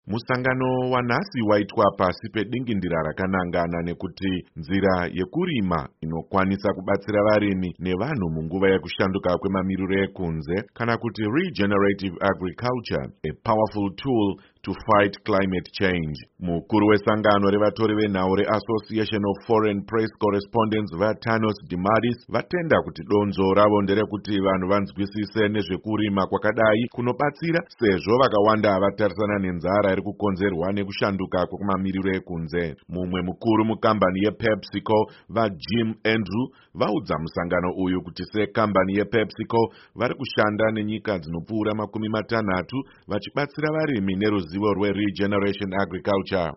Musangano wanhasi waitwa pasi pedingindira rakanangana nekuti nzira yekurima inokwanisa kubatsira varimi nevanhu munguva yekushanduka kwemamiriro ekunze, kana kuti regenerative agriculture, a powerful tool to fight climate change. Mukuru wesangano revatori venhau reAssociation of Foreign Press Correspondents Vatanos Dimadis vatenda kuti donzo ravo nderekuti vanhu vanzwisise nezvekurima kwakadai kunobatsira, sezvo vakawanda vatarisana nenzara iri kukonzerwa nekushanduka kwemamiriro ekunze. Mumwe mukuru mukambani yePepsiCo vaJim Andrew vaudza musangano uyu kuti sekambani yePepsiCo vari kushanda nenyika dzinopfuura 60 vachibatsira varimi neruzivo rweregeneration agriculture.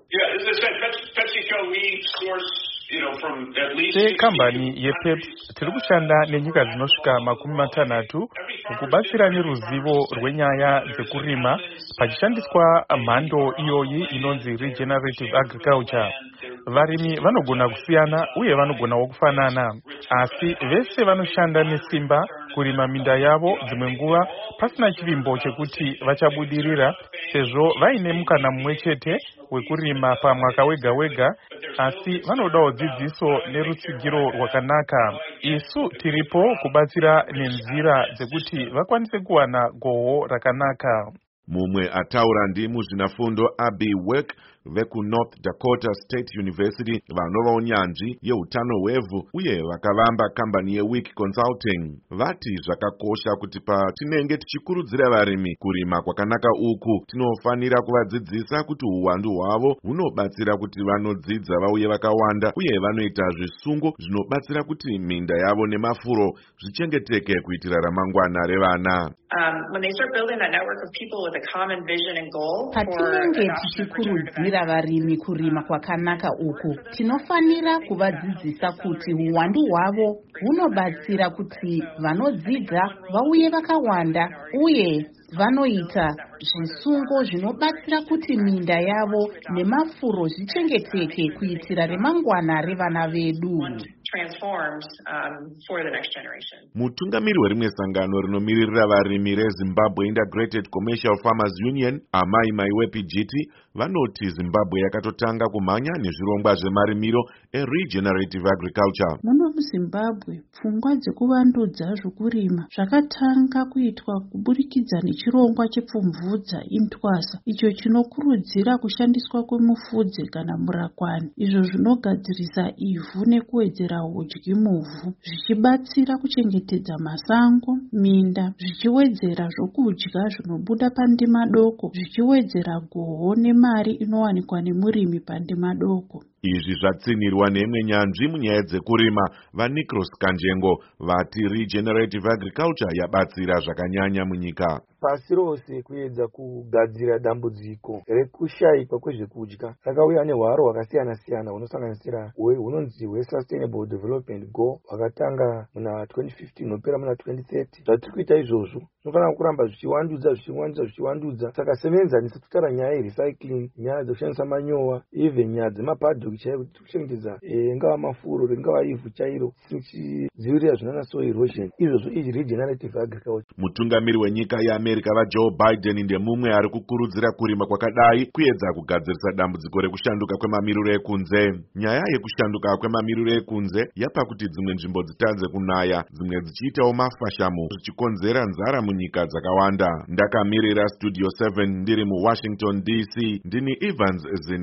Sekambani yePepsi tiri kushanda nenyika dzinosvika 60 mukubatsira neruzivo rwenyaya dzekurima pachishandiswa mhando iyoyi inonzi regenerative agriculture. Varimi vanogona kusiyana uye vanogonawo kufanana, asi vese vanoshanda nesimba kurima minda yavo, dzimwe nguva pasina chivimbo chekuti vachabudirira sezvo vaine mukana mumwe chete wekurima pamwaka wega wega, asi vanodawo dzidziso nerutsigiro rwakanaka. Isu tiripo kubatsira nenzira dzekuti vakwanise kuwana gohwo rakanaka. Mumwe ataura ndimuzvinafundo Abby Work vekuNorth Dakota State University vanova unyanzvi yeutano hwevhu uye vakavamba kambani yeWeek Consulting vati zvakakosha kuti patinenge tichikurudzira varimi kurima kwakanaka uku tinofanira kuvadzidzisa kuti uwandu hwavo hunobatsira kuti vanodzidza vauye vakawanda uye vanoita zvisungo zvinobatsira kuti minda yavo nemafuro zvichengeteke kuitira ramangwana revana. Patinenge tichikurudzira varimi kurima kwakanaka uku, tinofanira kuvadzidzisa kuti uwandu hwavo hunobatsira kuti vanodzidza vauye vakawanda uye vanoita zvisungo zvinobatsira kuti minda yavo nemafuro zvichengeteke kuitira remangwana revana vedu. Mutungamiri werimwe sangano rinomiririra varimi reZimbabwe Integrated Commercial Farmers Union, Amai Maiwepi Jiti, vanoti Zimbabwe yakatotanga kumhanya nezvirongwa zvemarimiro eregenerative agriculture. Muno muZimbabwe pfungwa dzekuvandudza zvokurima zvakatanga kuitwa kuburikidza nechirongwa chepfumvudza intwasa, icho chinokurudzira kushandiswa kwemufudze kana murakwani, izvo zvinogadzirisa ivhu nekuwedzera udyi muvhu, zvichibatsira kuchengetedza masango, minda, zvichiwedzera zvokudya zvinobuda pandima doko, zvichiwedzera gohwo nemari inowanikwa nemurimi pandima doko. Izvi zvatsinirwa neimwe nyanzvi munyaya dzekurima vaNikros Kanjengo vati regenerative agriculture yabatsira zvakanyanya munyika. Pasi rose kuedza kugadzira dambudziko rekushayikwa kwezvekudya rakauya nehwaro hwakasiyana-siyana hunosanganisira hunonzi hweSustainable Development Goal hwakatanga muna 2015 hupera muna 2030. Zvatiri kuita izvozvo zvinofanira kuramba zvichiwandudza. Saka semenzanisa tutara nyaya yerecycling, nyaya dzekushandisa manyowa, even nyaya dzemapadhock chaiwo kuchengetedza ingava mafuro ringava ivhu chairo tichidzivirira zvinana soil erosion. Izvozvo regenerative agriculture. Mutungamiri wenyika yeAmerika vaJoe Biden ndemumwe ari kukurudzira kurima kwakadai kuedza kugadzirisa dambudziko rekushanduka kwemamiriro ekunze. Nyaya yekushanduka kwemamiriro ekunze yapa kuti dzimwe nzvimbo dzitadze kunaya, dzimwe dzichiitawo mafashamu zvichikonzera nzara munyika dzakawanda. Ndakamirira Studio 7 ndiri muWashington DC, ndini Evans Zin.